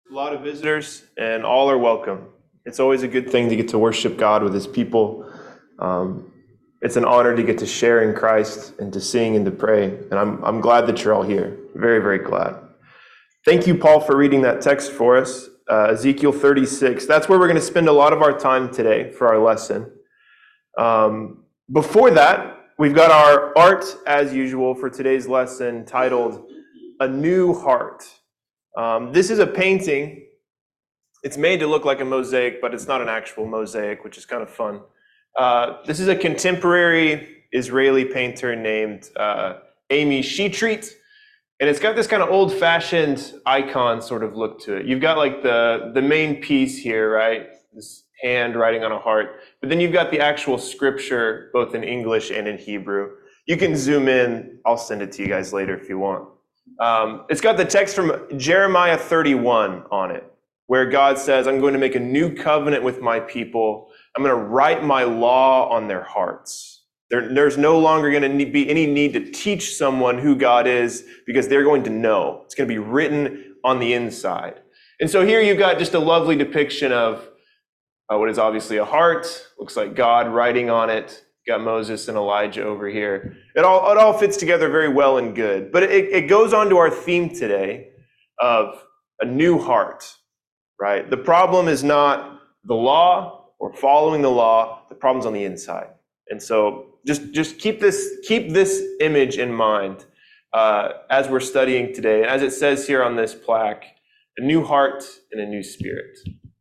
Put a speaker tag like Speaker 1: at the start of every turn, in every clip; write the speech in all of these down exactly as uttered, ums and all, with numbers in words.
Speaker 1: A lot of visitors, and all are welcome. It's always a good thing to get to worship God with his people. Um, it's an honor to get to share in Christ and to sing and to pray. And I'm, I'm glad that you're all here. Very, very glad. Thank you, Paul, for reading that text for us. Uh, Ezekiel thirty-six. That's where we're going to spend a lot of our time today for our lesson. Um, before that, we've got our art, as usual, for today's lesson titled A New Heart. Um, this is a painting. It's made to look like a mosaic, but it's not an actual mosaic, which is kind of fun. Uh, this is a contemporary Israeli painter named uh, Amy Shetreat, and it's got this kind of old-fashioned icon sort of look to it. You've got like the, the main piece here, right? This hand writing on a heart. But then you've got the actual scripture, both in English and in Hebrew. You can zoom in. I'll send it to you guys later if you want. Um, it's got the text from Jeremiah thirty-one on it, where God says, I'm going to make a new covenant with my people. I'm going to write my law on their hearts. There, there's no longer going to be any need to teach someone who God is because they're going to know. It's going to be written on the inside. And so here you've got just a lovely depiction of uh, what is obviously a heart. Looks like God writing on it. Got Moses and Elijah over here. It all, it all fits together very well and good. But it, it goes on to our theme today of a new heart, right? The problem is not the law or following the law. The problem's on the inside. And so just, just keep this, keep this image in mind uh, as we're studying today. And as it says here on this plaque, a new heart and a new spirit.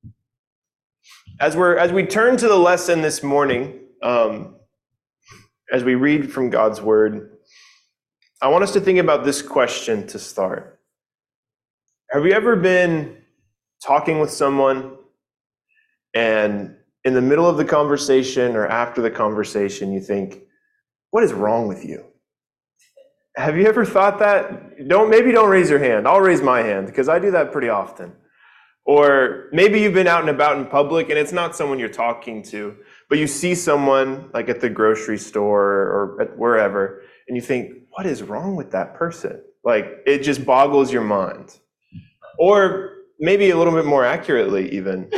Speaker 1: As we're, as we turn to the lesson this morning, um, as we read from God's word, I want us to think about this question to start. Have you ever been talking with someone and in the middle of the conversation or after the conversation, you think, what is wrong with you? Have you ever thought that? Don't, maybe don't raise your hand. I'll raise my hand because I do that pretty often. Or maybe you've been out and about in public and it's not someone you're talking to, but you see someone like at the grocery store or at wherever, and you think, what is wrong with that person? Like, it just boggles your mind. Or maybe a little bit more accurately even,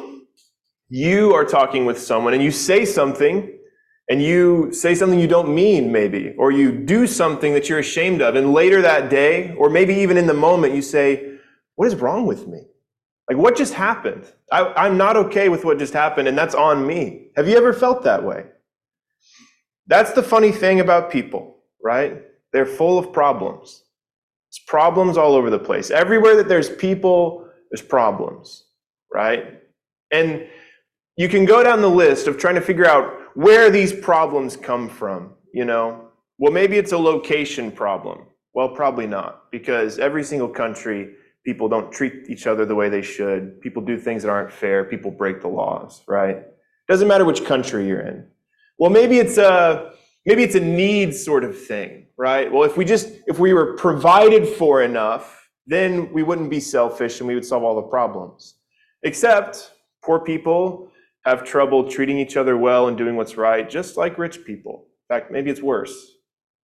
Speaker 1: you are talking with someone and you say something, and you say something you don't mean maybe, or you do something that you're ashamed of, and later that day, or maybe even in the moment, you say, what is wrong with me? Like, what just happened? I, I'm not okay with what just happened, and that's on me. Have you ever felt that way? That's the funny thing about people, right? They're full of problems. There's problems all over the place. Everywhere that there's people, there's problems, right? And you can go down the list of trying to figure out where these problems come from, you know? Well, maybe it's a location problem. Well, probably not, because every single country, people don't treat each other the way they should. People do things that aren't fair. People break the laws, right? Doesn't matter which country you're in. Well, maybe it's a maybe it's a need sort of thing, right? Well, if we just if we were provided for enough, then we wouldn't be selfish and we would solve all the problems. Except poor people have trouble treating each other well and doing what's right, just like rich people. In fact, maybe it's worse.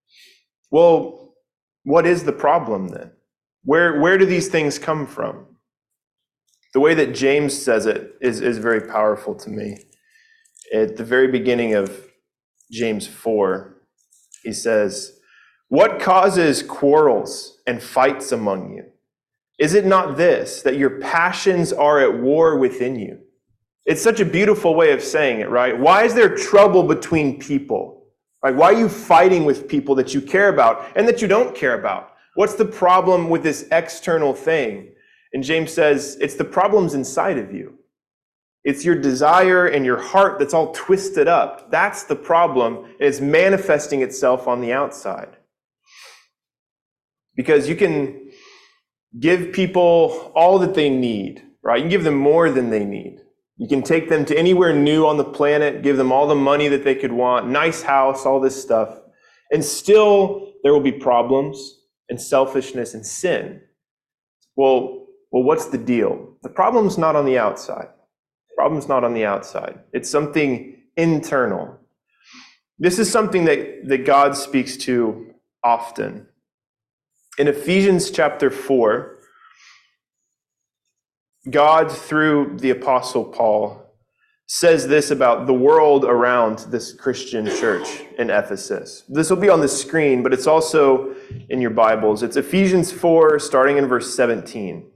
Speaker 1: Well, what is the problem then? Where, where do these things come from? The way that James says it is, is very powerful to me. At the very beginning of James four, he says, what causes quarrels and fights among you? Is it not this, that your passions are at war within you? It's such a beautiful way of saying it, right? Why is there trouble between people? Like, why are you fighting with people that you care about and that you don't care about? What's the problem with this external thing? And James says, it's the problems inside of you. It's your desire and your heart that's all twisted up. That's the problem. It's manifesting itself on the outside. Because you can give people all that they need, right? You can give them more than they need. You can take them to anywhere new on the planet, give them all the money that they could want, nice house, all this stuff. And still, there will be problems and selfishness and sin. Well, well, what's the deal? The problem's not on the outside. The problem's not on the outside. It's something internal. This is something that, that God speaks to often. In Ephesians chapter four, God, through the Apostle Paul, says this about the world around this Christian church in Ephesus. This will be on the screen, but it's also in your Bibles. It's Ephesians four, starting in verse seventeen.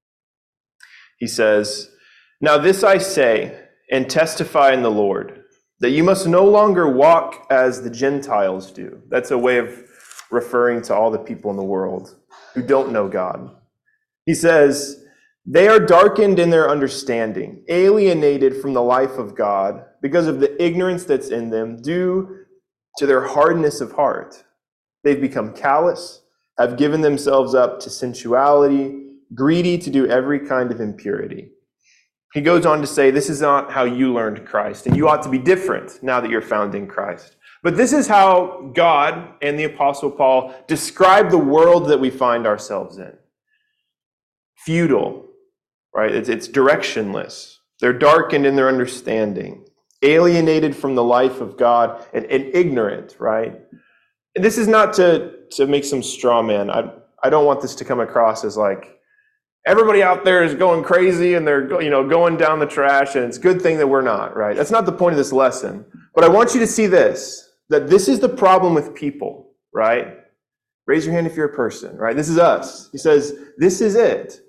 Speaker 1: He says, "Now this I say and testify in the Lord, that you must no longer walk as the Gentiles do." That's a way of referring to all the people in the world who don't know God. He says, "They are darkened in their understanding, alienated from the life of God because of the ignorance that's in them due to their hardness of heart. They've become callous, have given themselves up to sensuality, greedy to do every kind of impurity." He goes on to say, this is not how you learned Christ, and you ought to be different now that you're found in Christ. But this is how God and the Apostle Paul describe the world that we find ourselves in. Futile, right? It's, it's directionless. They're darkened in their understanding, alienated from the life of God, and, and ignorant, right? And this is not to, to make some straw man. I, I don't want this to come across as like, everybody out there is going crazy and they're, you know, going down the trash, and it's a good thing that we're not, right? That's not the point of this lesson. But I want you to see this, that this is the problem with people, right? Raise your hand if you're a person, right? This is us. He says, this is it.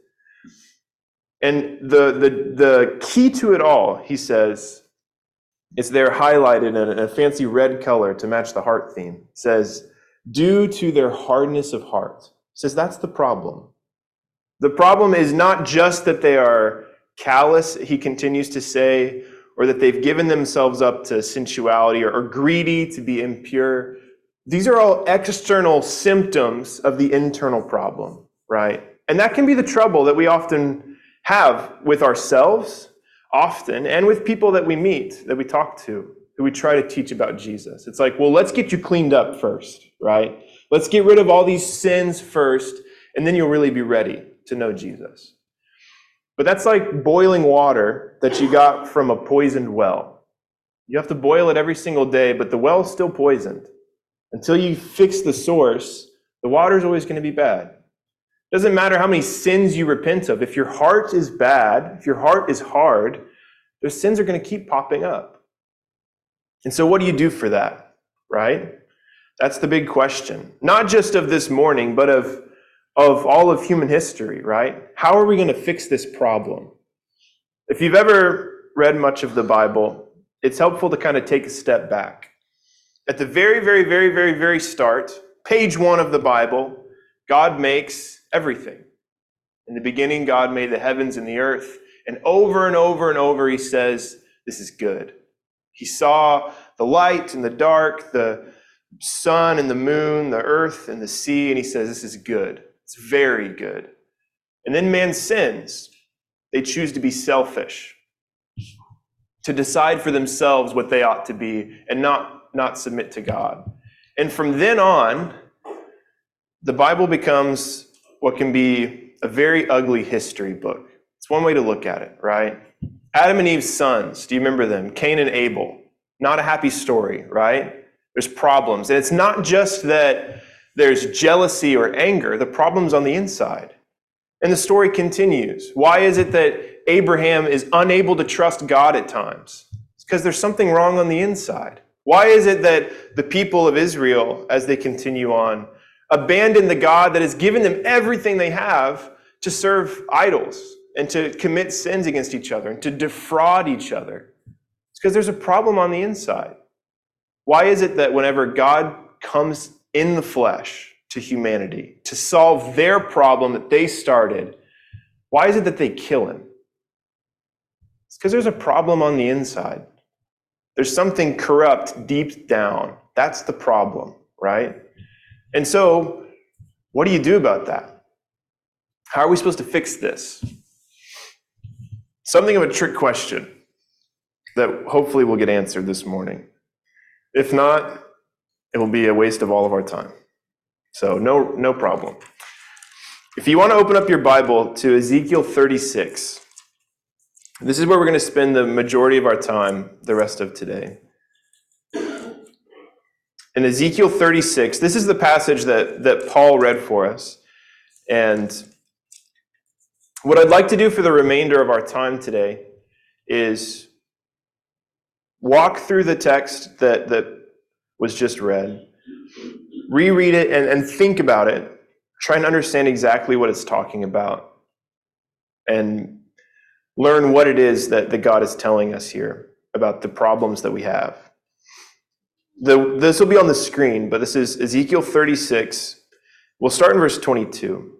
Speaker 1: And the, the, the key to it all, he says, it's there highlighted in a fancy red color to match the heart theme. It says, due to their hardness of heart. He says that's the problem. The problem is not just that they are callous, he continues to say, or that they've given themselves up to sensuality, or, or greedy to be impure. These are all external symptoms of the internal problem, right? And that can be the trouble that we often have with ourselves, often, and with people that we meet, that we talk to, who we try to teach about Jesus. It's like, well, let's get you cleaned up first, right? Let's get rid of all these sins first, and then you'll really be ready to know Jesus. But that's like boiling water that you got from a poisoned well. You have to boil it every single day, but the well is still poisoned. Until you fix the source, the water is always going to be bad. It doesn't matter how many sins you repent of. If your heart is bad, if your heart is hard, those sins are going to keep popping up. And so what do you do for that, right? That's the big question. Not just of this morning, but of of all of human history, right? How are we going to fix this problem? If you've ever read much of the Bible, it's helpful to kind of take a step back. At the very, very, very, very, very start, page one of the Bible, God makes everything. In the beginning, God made the heavens and the earth, and over and over and over, he says, this is good. He saw the light and the dark, the sun and the moon, the earth and the sea, and he says, this is good. It's very good. And then man sins. They choose to be selfish, to decide for themselves what they ought to be and not, not submit to God. And from then on, the Bible becomes what can be a very ugly history book. It's one way to look at it, right? Adam and Eve's sons, do you remember them? Cain and Abel. Not a happy story, right? There's problems. And it's not just that there's jealousy or anger. The problem's on the inside. And the story continues. Why is it that Abraham is unable to trust God at times? It's because there's something wrong on the inside. Why is it that the people of Israel, as they continue on, abandon the God that has given them everything they have to serve idols and to commit sins against each other and to defraud each other? It's because there's a problem on the inside. Why is it that whenever God comes in the flesh to humanity to solve their problem that they started, why is it that they kill him? It's because there's a problem on the inside. There's something corrupt deep down. That's the problem, right? And so, what do you do about that? How are we supposed to fix this? Something of a trick question that hopefully will get answered this morning. If not, it will be a waste of all of our time. So no, no problem. If you want to open up your Bible to Ezekiel thirty-six, this is where we're going to spend the majority of our time the rest of today. In Ezekiel thirty-six, this is the passage that, that Paul read for us. And What I'd like to do for the remainder of our time today is walk through the text that, that was just read, reread it, and, and think about it, try and understand exactly what it's talking about, and learn what it is that, that God is telling us here about the problems that we have. The, this will be on the screen, but this is Ezekiel thirty-six. We'll start in verse twenty-two.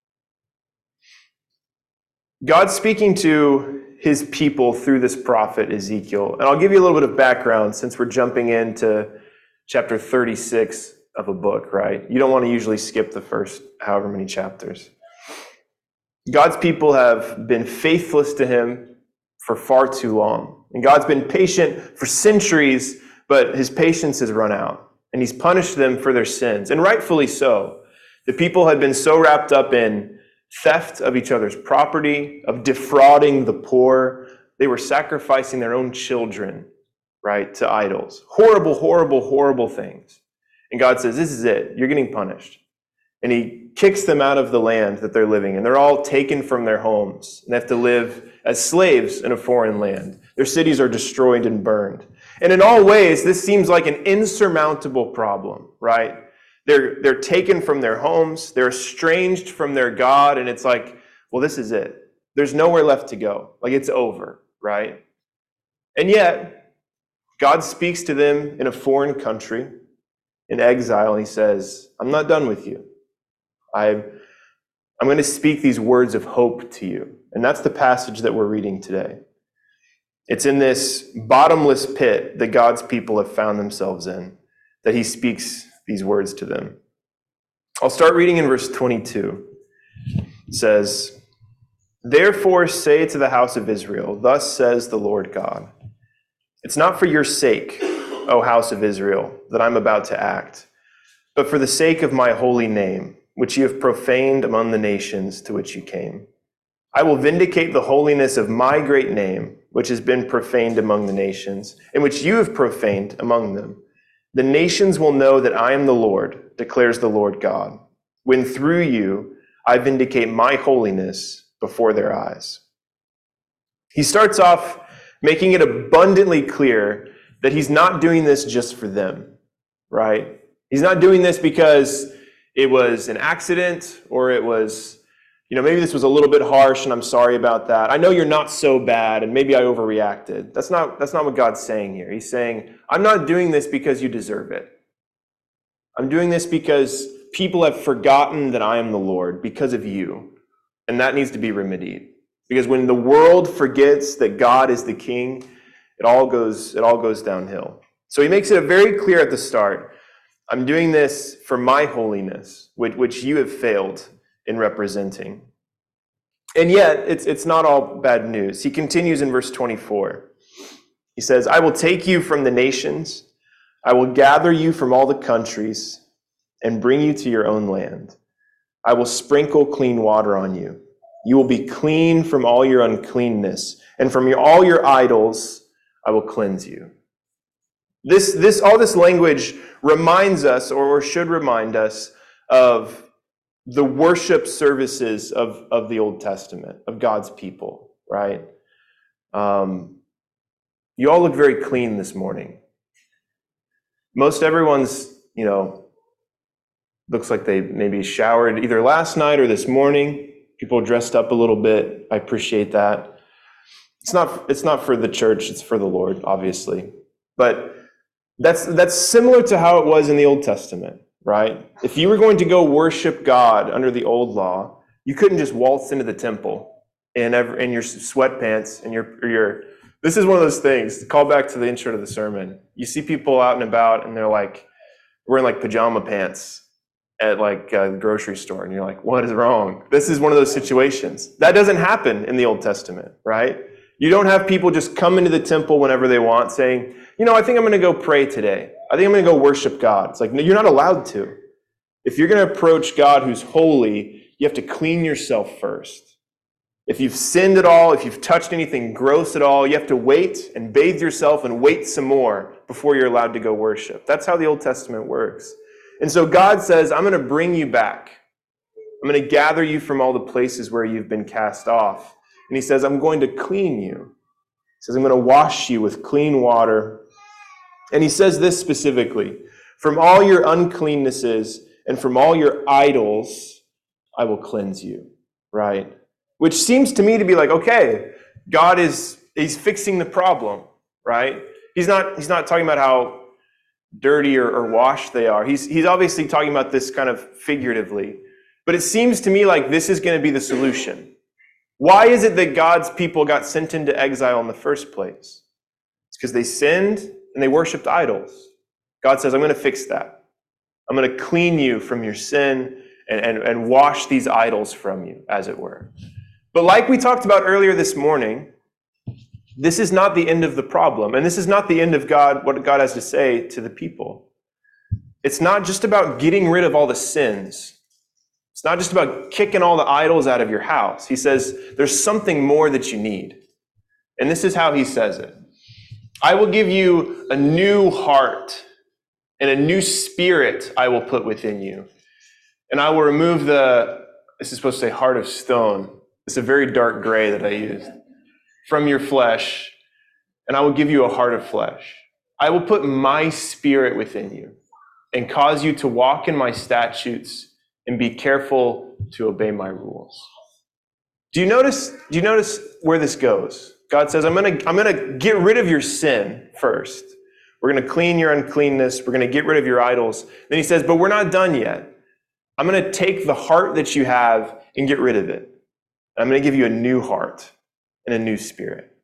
Speaker 1: God's speaking to his people through this prophet Ezekiel. And I'll give you a little bit of background since we're jumping into chapter thirty-six of a book, right? You don't want to usually skip the first however many chapters. God's people have been faithless to him for far too long. And God's been patient for centuries, but his patience has run out. And he's punished them for their sins, and rightfully so. The people had been so wrapped up in theft of each other's property, of defrauding the poor. They were sacrificing their own children, right, to idols. Horrible, horrible, horrible things. And God says, this is it. You're getting punished. And he kicks them out of the land that they're living in. They're all taken from their homes, and they have to live as slaves in a foreign land. Their cities are destroyed and burned. And in all ways, this seems like an insurmountable problem, right? They're, they're taken from their homes. They're estranged from their God. And it's like, well, this is it. There's nowhere left to go. Like, it's over, right? And yet, God speaks to them in a foreign country, in exile, and he says, I'm not done with you. I'm, I'm going to speak these words of hope to you. And that's the passage that we're reading today. It's in this bottomless pit that God's people have found themselves in, that he speaks these words to them. I'll start reading in verse twenty-two. It says, therefore say to the house of Israel, thus says the Lord God, it's not for your sake, O house of Israel, that I'm about to act, but for the sake of my holy name, which you have profaned among the nations to which you came. I will vindicate the holiness of my great name, which has been profaned among the nations, and which you have profaned among them. The nations will know that I am the Lord, declares the Lord God, when through you I vindicate my holiness before their eyes. He starts off making it abundantly clear that he's not doing this just for them, right? He's not doing this because it was an accident, or it was, you know, maybe this was a little bit harsh and I'm sorry about that. I know you're not so bad and maybe I overreacted. That's not, that's not what God's saying here. He's saying, I'm not doing this because you deserve it. I'm doing this because people have forgotten that I am the Lord because of you. And that needs to be remedied. Because when the world forgets that God is the king, it all goes, it all goes downhill. So he makes it very clear at the start. I'm doing this for my holiness, which, which you have failed in representing. And yet, it's, it's not all bad news. He continues in verse twenty-four. He says, I will take you from the nations, I will gather you from all the countries, and bring you to your own land. I will sprinkle clean water on you. You will be clean from all your uncleanness, and from your, all your idols I will cleanse you. This, this, all this language reminds us, or should remind us, of the worship services of, of the Old Testament, of God's people, right? Um, you all look very clean this morning. Most everyone's, you know, looks like they maybe showered either last night or this morning. People dressed up a little bit. I appreciate that. It's not, it's not for the church, it's for the Lord, obviously. But that's, that's similar to how it was in the Old Testament. Right? If you were going to go worship God under the old law, you couldn't just waltz into the temple in, every, in your sweatpants and your, or your, this is one of those things, call back to the intro to the sermon. You see people out and about and they're like, wearing like pajama pants at like a grocery store. And you're like, what is wrong? This is one of those situations. That doesn't happen in the Old Testament, right? You don't have people just come into the temple whenever they want saying, you know, I think I'm going to go pray today. I think I'm going to go worship God. It's like, no, you're not allowed to. If you're going to approach God who's holy, you have to clean yourself first. If you've sinned at all, if you've touched anything gross at all, you have to wait and bathe yourself and wait some more before you're allowed to go worship. That's how the Old Testament works. And so God says, I'm going to bring you back. I'm going to gather you from all the places where you've been cast off. And he says, I'm going to clean you. He says, I'm going to wash you with clean water. And he says this specifically, from all your uncleannesses and from all your idols, I will cleanse you, right? Which seems to me to be like, okay, God is, he's fixing the problem, right? He's not, he's not talking about how dirty or, or washed they are. He's, he's obviously talking about this kind of figuratively. But it seems to me like this is going to be the solution. Why is it that God's people got sent into exile in the first place? It's because they sinned and they worshiped idols. God says, I'm going to fix that. I'm going to clean you from your sin and, and, and wash these idols from you, as it were. But like we talked about earlier this morning, this is not the end of the problem. And this is not the end of God, what God has to say to the people. It's not just about getting rid of all the sins. It's not just about kicking all the idols out of your house. He says, there's something more that you need. And this is how he says it. I will give you a new heart and a new spirit I will put within you. And I will remove the, this is supposed to say heart of stone. It's a very dark gray that I used. From your flesh, and I will give you a heart of flesh. I will put my spirit within you and cause you to walk in my statutes and be careful to obey my rules. Do you notice, do you notice where this goes? God says, I'm going to I'm going to get rid of your sin first. We're going to clean your uncleanness. We're going to get rid of your idols. Then he says, but we're not done yet. I'm going to take the heart that you have and get rid of it. I'm going to give you a new heart and a new spirit.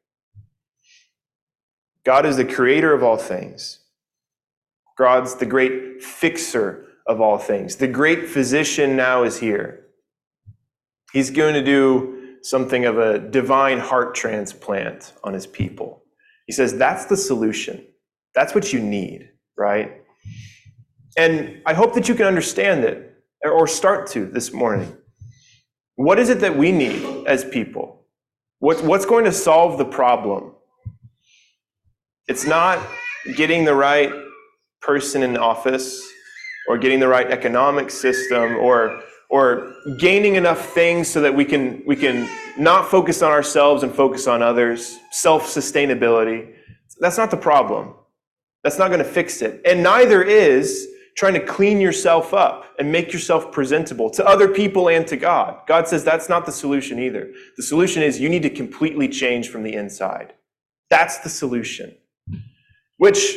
Speaker 1: God is the creator of all things. God's the great fixer of all things. The great physician now is here. He's going to do something of a divine heart transplant on his people. He says that's the solution. That's what you need, right? And I hope that you can understand it, or start to this morning. What is it that we need as people? What, what's going to solve the problem? It's not getting the right person in office, or getting the right economic system, or or gaining enough things so that we can we can not focus on ourselves and focus on others. Self-sustainability. That's not the problem. That's not going to fix it. And neither is trying to clean yourself up and make yourself presentable to other people and to God. God says that's not the solution either. The solution is you need to completely change from the inside. That's the solution. Which,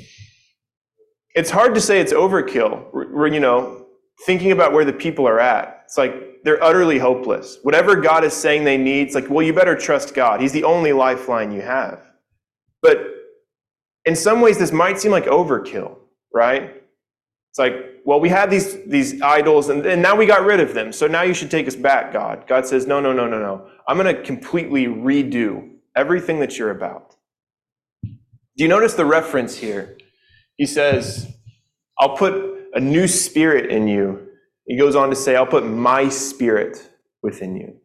Speaker 1: it's hard to say it's overkill. We're, you know, thinking about where the people are at. It's like they're utterly hopeless. Whatever God is saying they need, it's like, well, you better trust God. He's the only lifeline you have. But in some ways, this might seem like overkill, right? It's like, well, we had these, these idols, and, and now we got rid of them. So now you should take us back, God. God says, no, no, no, no, no. I'm going to completely redo everything that you're about. Do you notice the reference here? He says, I'll put a new spirit in you. He goes on to say, I'll put my spirit within you.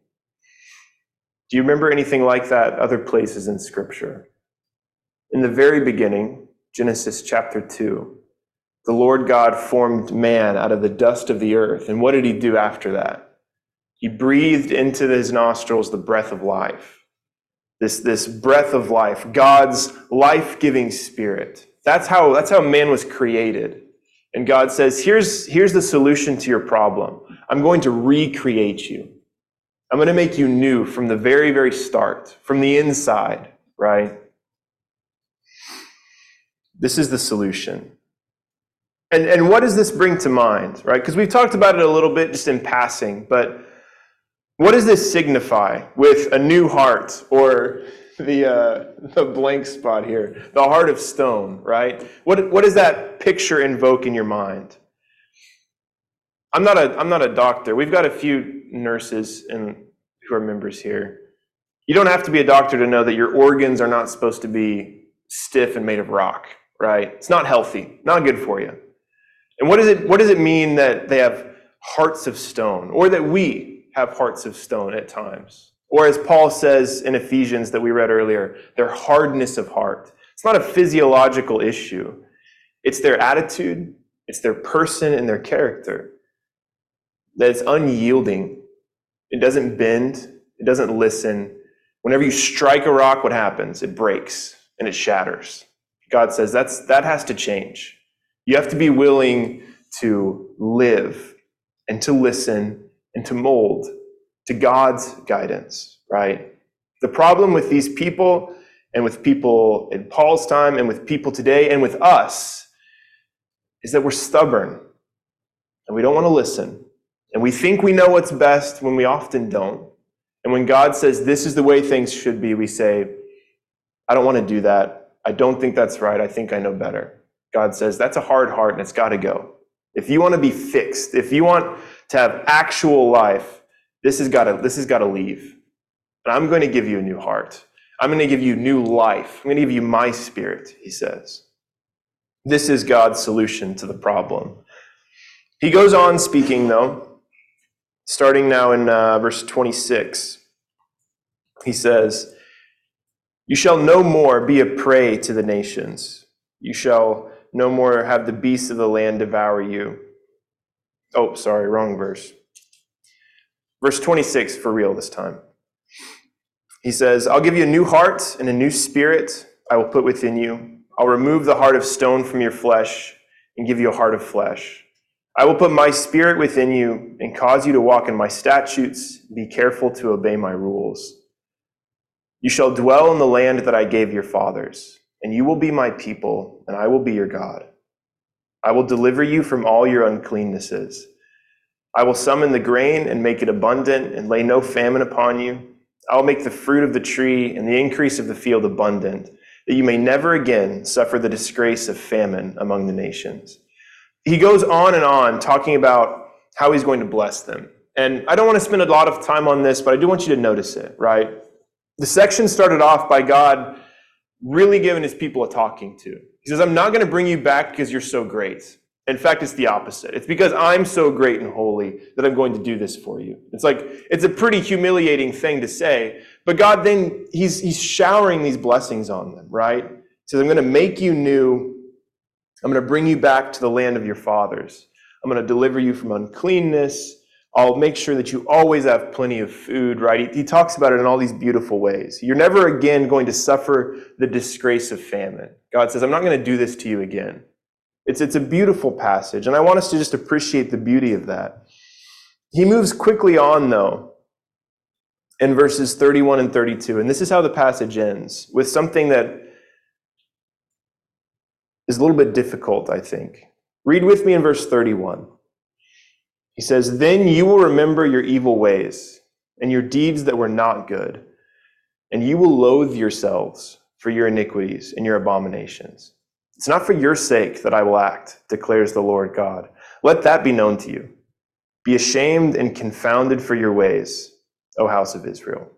Speaker 1: Do you remember anything like that other places in Scripture? In the very beginning, Genesis chapter two, the Lord God formed man out of the dust of the earth. And what did he do after that? He breathed into his nostrils the breath of life. This, this breath of life, God's life-giving spirit. That's how, that's how man was created. And God says, here's, here's the solution to your problem. I'm going to recreate you. I'm going to make you new from the very, very start, from the inside, right? This is the solution. And, and what does this bring to mind, right? Because we've talked about it a little bit just in passing, but what does this signify with a new heart, or the uh, the blank spot here, the heart of stone, right? What what does that picture invoke in your mind? I'm not a I'm not a doctor. We've got a few nurses and who are members here. You don't have to be a doctor to know that your organs are not supposed to be stiff and made of rock, right? It's not healthy, not good for you. And what does it what does it mean that they have hearts of stone, or that we have hearts of stone at times? Or as Paul says in Ephesians that we read earlier, their hardness of heart. It's not a physiological issue. It's their attitude, it's their person and their character. that it's unyielding. It doesn't bend. It doesn't listen. Whenever you strike a rock, what happens? It breaks and it shatters. God says that's that has to change. You have to be willing to live and to listen and to mold to God's guidance, right? The problem with these people and with people in Paul's time and with people today and with us is that we're stubborn and we don't want to listen. And we think we know what's best when we often don't. And when God says this is the way things should be, we say, I don't want to do that. I don't think that's right. I think I know better. God says that's a hard heart and it's got to go. If you want to be fixed, if you want to have actual life, this has got to, this has got to leave. And I'm going to give you a new heart. I'm going to give you new life. I'm going to give you my spirit, he says. This is God's solution to the problem. He goes on speaking, though, starting now in uh, verse twenty-six. He says, you shall no more be a prey to the nations. You shall no more have the beasts of the land devour you. Oh, sorry, wrong verse. Verse twenty-six for real this time. He says, I'll give you a new heart and a new spirit I will put within you. I'll remove the heart of stone from your flesh and give you a heart of flesh. I will put my spirit within you and cause you to walk in my statutes. Be careful to obey my rules. You shall dwell in the land that I gave your fathers, and you will be my people, and I will be your God. I will deliver you from all your uncleannesses. I will summon the grain and make it abundant and lay no famine upon you. I will make the fruit of the tree and the increase of the field abundant, that you may never again suffer the disgrace of famine among the nations. He goes on and on talking about how he's going to bless them. And I don't want to spend a lot of time on this, but I do want you to notice it, right? The section started off by God really giving his people a talking to. He says, I'm not going to bring you back because you're so great. In fact, it's the opposite. It's because I'm so great and holy that I'm going to do this for you. It's like, it's a pretty humiliating thing to say, but God then, he's, he's showering these blessings on them, right? He says, I'm going to make you new. I'm going to bring you back to the land of your fathers. I'm going to deliver you from uncleanness. I'll make sure that you always have plenty of food, right? He, he talks about it in all these beautiful ways. You're never again going to suffer the disgrace of famine. God says, I'm not going to do this to you again. It's, it's a beautiful passage, and I want us to just appreciate the beauty of that. He moves quickly on, though, in verses thirty-one and thirty-two, and this is how the passage ends, with something that is a little bit difficult, I think. Read with me in verse thirty-one. He says, then you will remember your evil ways and your deeds that were not good, and you will loathe yourselves for your iniquities and your abominations. It's not for your sake that I will act, declares the Lord God. Let that be known to you. Be ashamed and confounded for your ways, O house of Israel.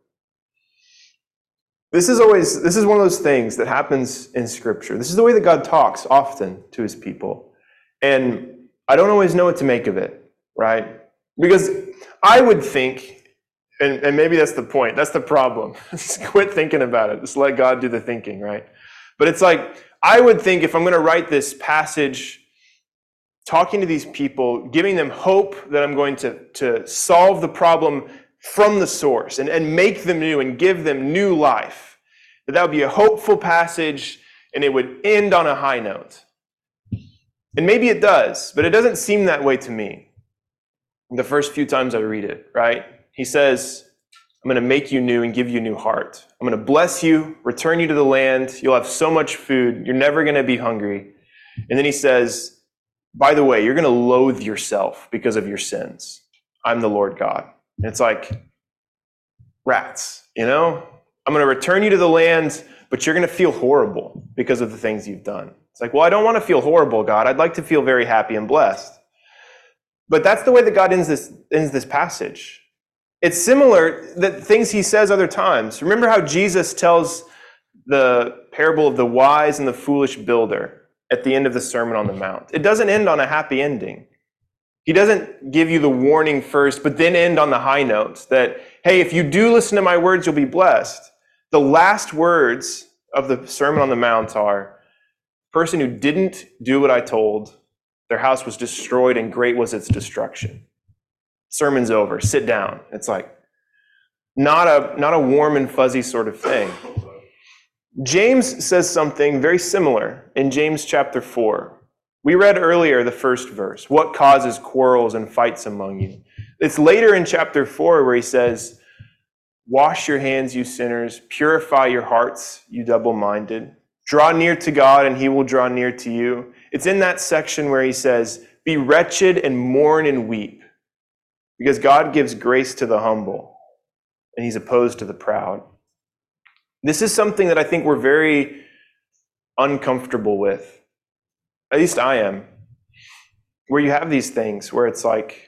Speaker 1: This is always, this is one of those things that happens in Scripture. This is the way that God talks often to his people. And I don't always know what to make of it, right? Because I would think, and, and maybe that's the point, that's the problem. Just quit thinking about it. Just let God do the thinking, right? But it's like, I would think if I'm going to write this passage, talking to these people, giving them hope that I'm going to, to solve the problem from the source and, and make them new and give them new life, that that would be a hopeful passage and it would end on a high note. And maybe it does, but it doesn't seem that way to me the first few times I read it, right? He says, I'm going to make you new and give you a new heart. I'm going to bless you, return you to the land. You'll have so much food. You're never going to be hungry. And then he says, by the way, you're going to loathe yourself because of your sins. I'm the Lord God. And it's like, rats, you know? I'm going to return you to the land, but you're going to feel horrible because of the things you've done. It's like, well, I don't want to feel horrible, God. I'd like to feel very happy and blessed. But that's the way that God ends this, ends this passage. It's similar that things he says other times. Remember how Jesus tells the parable of the wise and the foolish builder at the end of the Sermon on the Mount. It doesn't end on a happy ending. He doesn't give you the warning first, but then end on the high note that, hey, if you do listen to my words, you'll be blessed. The last words of the Sermon on the Mount are, the person who didn't do what I told, their house was destroyed and great was its destruction. sermon's over, sit down. It's like not a, not a warm and fuzzy sort of thing. James says something very similar in James chapter four. We read earlier the first verse, what causes quarrels and fights among you? It's later in chapter four where he says, wash your hands, you sinners, purify your hearts, you double-minded. Draw near to God and he will draw near to you. It's in that section where he says, be wretched and mourn and weep, because God gives grace to the humble and he's opposed to the proud. This is something that I think we're very uncomfortable with. At least I am. Where you have these things where it's like,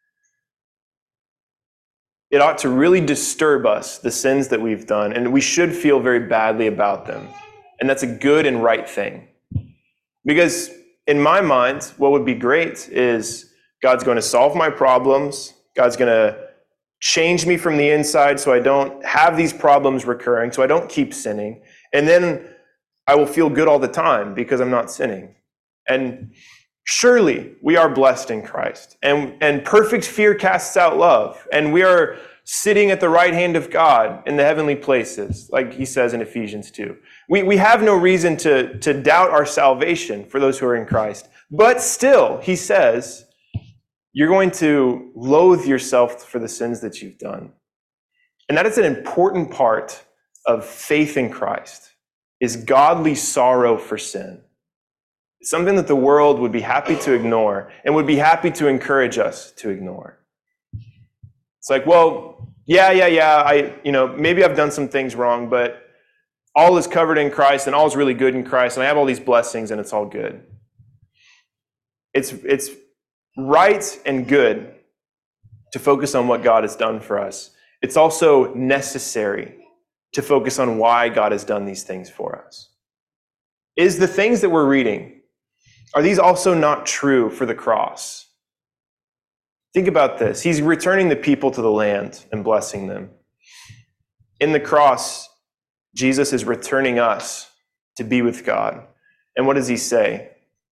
Speaker 1: it ought to really disturb us, the sins that we've done, and we should feel very badly about them. And that's a good and right thing. Because in my mind, what would be great is God's going to solve my problems. God's going to change me from the inside so I don't have these problems recurring, so I don't keep sinning. And then I will feel good all the time because I'm not sinning. And surely we are blessed in Christ. And, and perfect fear casts out love. And we are sitting at the right hand of God in the heavenly places, like he says in Ephesians two. We, we have no reason to, to doubt our salvation for those who are in Christ. But still, he says, you're going to loathe yourself for the sins that you've done. And that is an important part of faith in Christ, is godly sorrow for sin. It's something that the world would be happy to ignore and would be happy to encourage us to ignore. It's like, well, yeah, yeah, yeah, I, you know, maybe I've done some things wrong, but all is covered in Christ and all is really good in Christ and I have all these blessings and it's all good. It's, it's right and good to focus on what God has done for us. It's also necessary to focus on why God has done these things for us. Is the things that we're reading, are these also not true for the cross? Think about this. He's returning the people to the land and blessing them. In the cross, Jesus is returning us to be with God. And what does he say?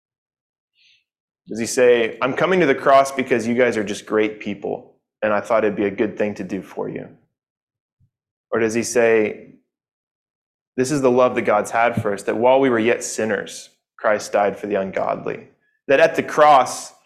Speaker 1: Does he say, I'm coming to the cross because you guys are just great people, and I thought it'd be a good thing to do for you? Or does he say, this is the love that God's had for us, that while we were yet sinners, Christ died for the ungodly? That at the cross,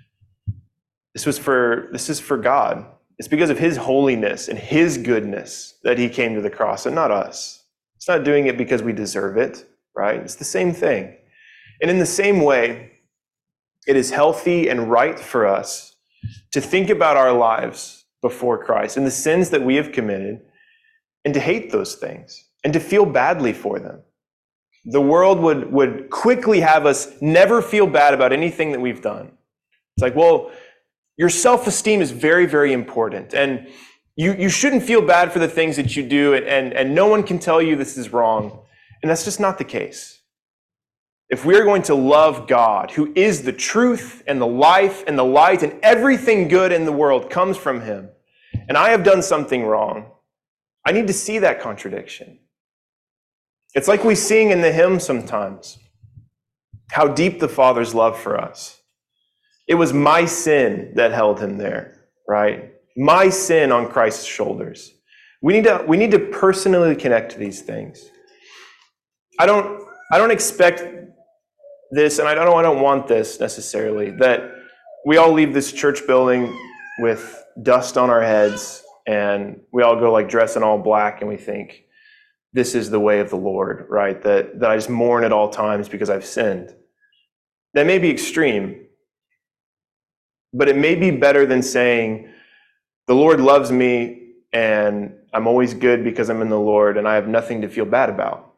Speaker 1: this was for, this is for God. It's because of his holiness and his goodness that he came to the cross and not us. It's not doing it because we deserve it, right? It's the same thing. And in the same way, it is healthy and right for us to think about our lives before Christ and the sins that we have committed and to hate those things and to feel badly for them. The world would, would quickly have us never feel bad about anything that we've done. It's like, well, your self-esteem is very, very important. And you, you shouldn't feel bad for the things that you do, and, and, and no one can tell you this is wrong. And that's just not the case. If we're going to love God, who is the truth and the life and the light, and everything good in the world comes from him, and I have done something wrong, I need to see that contradiction. It's like we sing in the hymn sometimes, how deep the Father's love for us. It was my sin that held him there, right? My sin on Christ's shoulders. We need to, we need to personally connect to these things. I don't, I don't expect this, and I don't, I don't want this necessarily, that we all leave this church building with dust on our heads and we all go like dress in all black and we think, this is the way of the Lord, right? That, that I just mourn at all times because I've sinned. That may be extreme, but it may be better than saying, the Lord loves me and I'm always good because I'm in the Lord and I have nothing to feel bad about.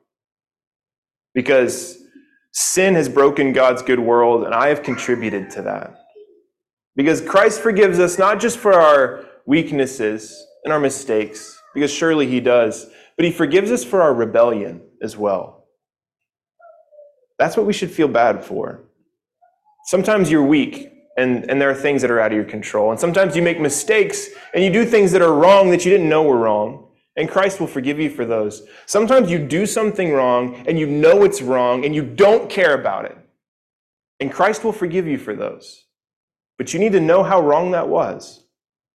Speaker 1: Because sin has broken God's good world, and I have contributed to that. Because Christ forgives us not just for our weaknesses and our mistakes, because surely he does, but he forgives us for our rebellion as well. That's what we should feel bad for. Sometimes you're weak, and, and there are things that are out of your control. And sometimes you make mistakes, and you do things that are wrong that you didn't know were wrong. And Christ will forgive you for those. Sometimes you do something wrong and you know it's wrong and you don't care about it. And Christ will forgive you for those. But you need to know how wrong that was.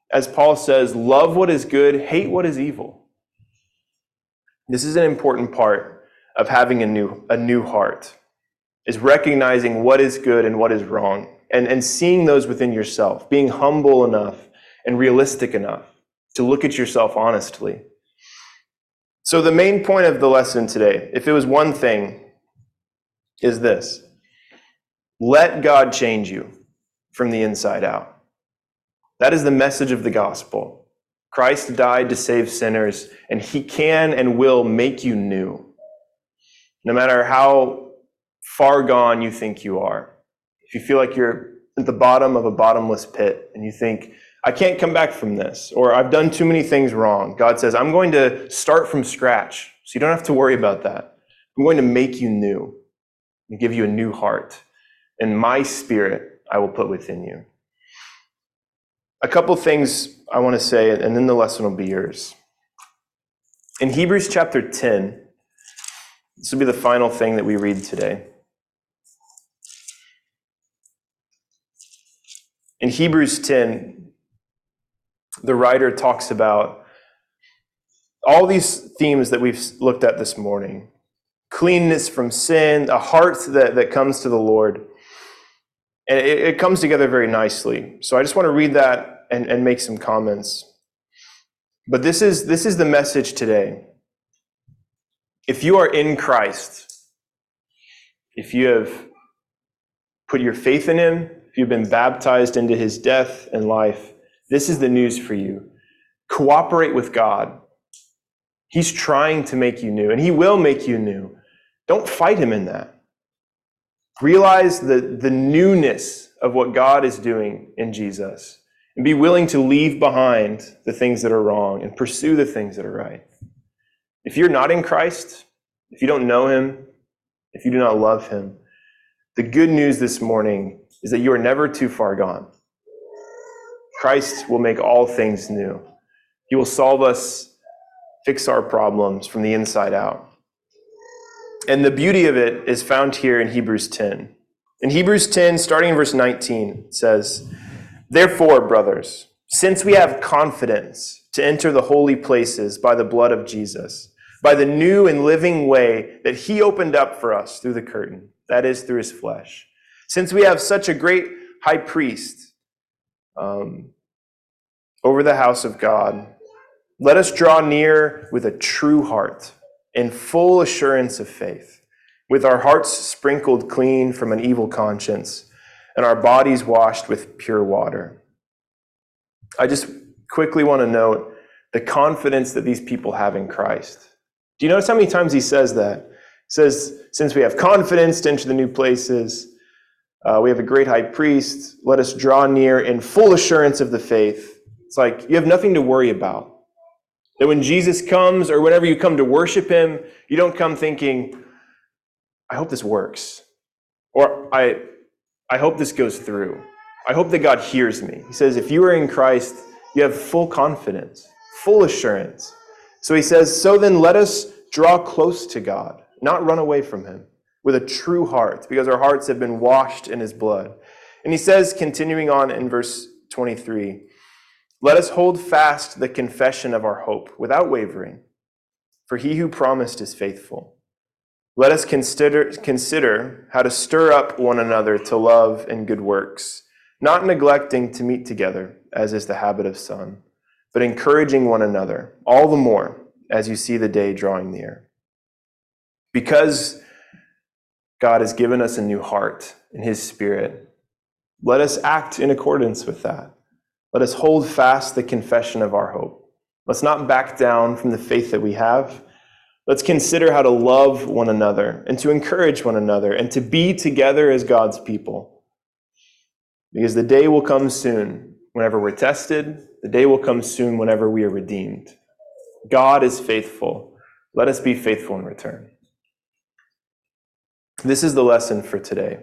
Speaker 1: As Paul says, love what is good, hate what is evil. This is an important part of having a new, a new heart, is recognizing what is good and what is wrong, and, and seeing those within yourself, being humble enough and realistic enough to look at yourself honestly. So the main point of the lesson today, if it was one thing, is this: let God change you from the inside out. That is the message of the gospel. Christ died to save sinners, and he can and will make you new. No matter how far gone you think you are. If you feel like you're at the bottom of a bottomless pit and you think, I can't come back from this, or I've done too many things wrong, God says, I'm going to start from scratch, so you don't have to worry about that. I'm going to make you new and give you a new heart, and my spirit I will put within you. A couple things I want to say, and then the lesson will be yours. In Hebrews chapter ten, this will be the final thing that we read today. In Hebrews ten, the writer talks about all these themes that we've looked at this morning. Cleanness from sin, a heart that, that comes to the Lord. And it, it comes together very nicely. So I just want to read that and, and make some comments. But this is, this is the message today. If you are in Christ, if you have put your faith in him, if you've been baptized into his death and life, this is the news for you. Cooperate with God. He's trying to make you new, and he will make you new. Don't fight him in that. Realize the, the newness of what God is doing in Jesus, and be willing to leave behind the things that are wrong and pursue the things that are right. If you're not in Christ, if you don't know him, if you do not love him, the good news this morning is that you are never too far gone. Christ will make all things new. He will solve us, fix our problems from the inside out. And the beauty of it is found here in Hebrews ten. In Hebrews ten, starting in verse nineteen, it says, "Therefore, brothers, since we have confidence to enter the holy places by the blood of Jesus, by the new and living way that he opened up for us through the curtain, that is, through his flesh. Since we have such a great high priest um, over the house of God, let us draw near with a true heart, in full assurance of faith, with our hearts sprinkled clean from an evil conscience, and our bodies washed with pure water." I just quickly want to note the confidence that these people have in Christ. Do you notice how many times he says that? He says, since we have confidence to enter the new places, uh, we have a great high priest, let us draw near in full assurance of the faith. It's like you have nothing to worry about. That when Jesus comes, or whenever you come to worship him, you don't come thinking, I hope this works. Or I, I hope this goes through. I hope that God hears me. He says, if you are in Christ, you have full confidence, full assurance. So he says, so then let us draw close to God, not run away from him, with a true heart, because our hearts have been washed in his blood. And he says, continuing on in verse twenty-three, let us hold fast the confession of our hope without wavering, for he who promised is faithful. Let us consider, consider how to stir up one another to love and good works, not neglecting to meet together, as is the habit of some, but encouraging one another, all the more as you see the day drawing near. Because God has given us a new heart in his Spirit, let us act in accordance with that. Let us hold fast the confession of our hope. Let's not back down from the faith that we have. Let's consider how to love one another and to encourage one another and to be together as God's people. Because the day will come soon whenever we're tested. The day will come soon whenever we are redeemed. God is faithful. Let us be faithful in return. This is the lesson for today.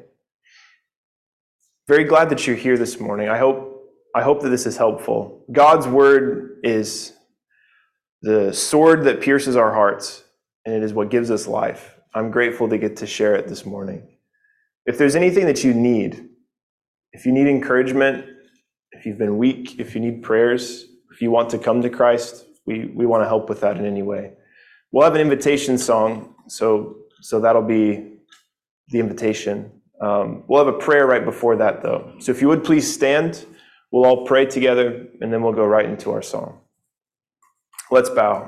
Speaker 1: Very glad that you're here this morning. I hope I hope that this is helpful. God's word is the sword that pierces our hearts, and it is what gives us life. I'm grateful to get to share it this morning. If there's anything that you need, if you need encouragement, if if you've been weak, if you need prayers, if you want to come to Christ, we, we want to help with that in any way. We'll have an invitation song, so so that'll be the invitation. Um, we'll have a prayer right before that, though. So if you would please stand, we'll all pray together, and then we'll go right into our song. Let's bow.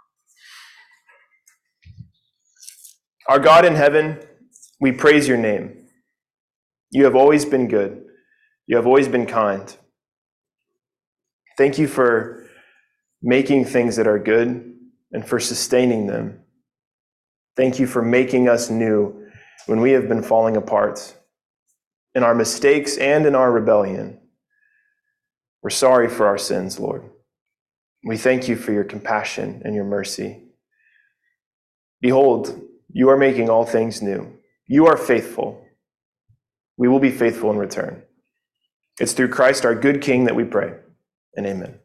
Speaker 1: Our God in heaven, we praise your name. You have always been good. You have always been kind. Thank you for making things that are good and for sustaining them. Thank you for making us new when we have been falling apart in our mistakes and in our rebellion. We're sorry for our sins, Lord. We thank you for your compassion and your mercy. Behold, you are making all things new. You are faithful. We will be faithful in return. It's through Christ, our good King, that we pray. And amen.